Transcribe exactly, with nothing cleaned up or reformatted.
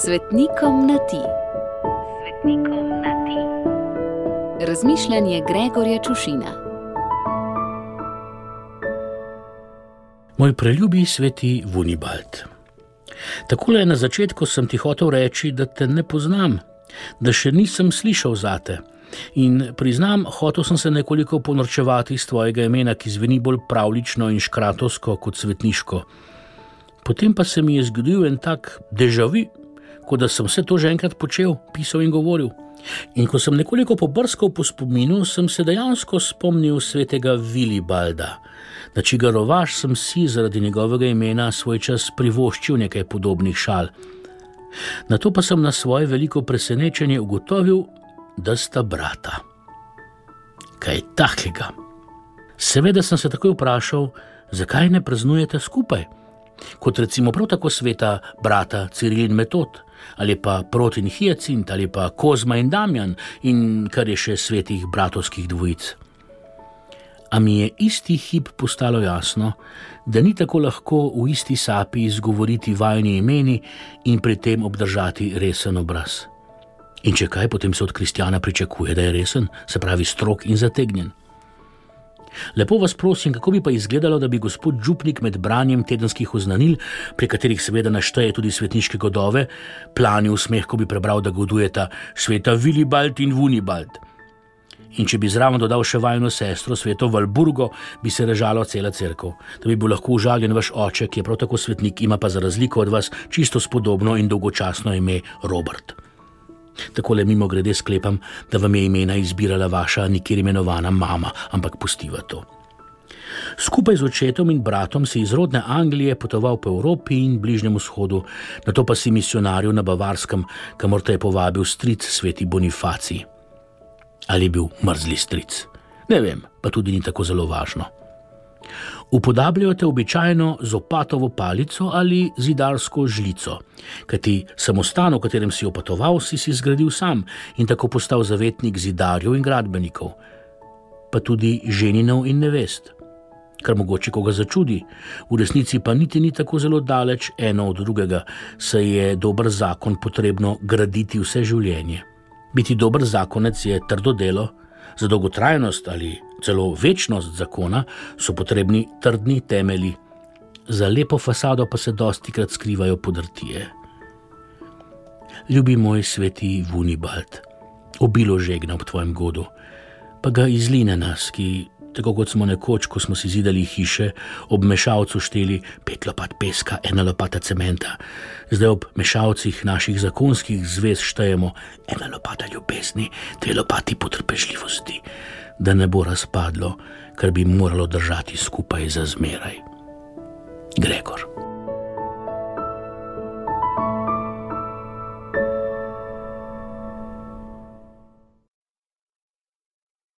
Svetnikom na ti. Svetnikom na ti. Razmišljanje Gregorja Čušina. Moj preljubi sveti Vunibald. Takole na začetku sem ti hotel reči, da te ne poznam, da še nisem slišal zate. In priznam, hotel sem se nekoliko ponorčevati iz tvojega imena, ki zveni bolj pravlično in škratovsko kot svetniško. Potem pa se mi je zgodil en tak déjà vu, kot da sem vse to že enkrat počel, pisal in govoril. In ko sem nekoliko pobrskal po spominu, sem se dejansko spomnil svetega Vilibalda, na čigar rovaš sem si zaradi njegovega imena svoj čas privoščil nekaj podobnih šal. Nato pa sem na svoje veliko presenečenje ugotovil, da sta brata. Kaj takega? Seveda sem se takoj vprašal, zakaj ne praznujete skupaj, kot recimo prav tako sveta brata Ciril in Metod, ali pa Prot in Hiacint, ali pa Kozma in Damjan in kar je še svetih bratovskih dvojic. A mi je isti hip postalo jasno, da ni tako lahko v isti sapi izgovoriti vajini imeni in pri tem obdržati resen obraz. In če kaj, potem se od kristjana pričakuje, da je resen, se pravi strog in zategnjen. Lepo vas prosim, kako bi pa izgledalo, da bi gospod župnik med branjem tedenskih oznanil, pri katerih seveda našteje tudi svetniške godove, planil smeh, ko bi prebral, da godujeta sveta Vilibald in Vunibald. In če bi zraven dodal še vajino sestro, sveto Valburgo, bi se režalo cela cerkev. Da bi bil lahko užaljen vaš oče, ki je prav tako svetnik, ima pa za razliko od vas čisto spodobno in dolgočasno ime Robert. Takole mimo grede sklepam, da vam je imena izbirala vaša nikjer imenovana mama, ampak pustiva to. Skupaj z očetom in bratom si iz rodne Anglije potoval po Evropi in Bližnjem vzhodu, nato pa si misionaril na Bavarskem, kamor te je povabil stric sveti Bonifacij. Ali je bil mrzli stric? Ne vem, pa tudi ni tako zelo važno. Upodabljajo te običajno z opatovo palico ali zidarsko žlico, kajti samostan, v katerem si opatoval, si si zgradil sam in tako postal zavetnik zidarjev in gradbenikov, pa tudi ženinov in nevest. Kar mogoče koga začudi, v resnici pa niti ni tako zelo daleč eno od drugega, saj je dober zakon potrebno graditi vse življenje. Biti dober zakonec je trdo delo, za dolgotrajnost ali celo večnost zakona so potrebni trdni temelji, za lepo fasado pa se dostikrat skrivajo podrtije. Ljubi moj sveti Vunibald, obilo žegna ob tvojem godu, pa ga izline nas, ki, tako kot smo nekoč, ko smo si zidali hiše, ob mešalcu šteli pet lopat peska, ena lopata cementa. Zdaj ob mešalcih naših zakonskih zvez štejemo ena lopata ljubezni, dve lopati potrpežljivosti, da ne bo razpadlo, kar bi moralo držati skupaj za zmeraj. Gregor.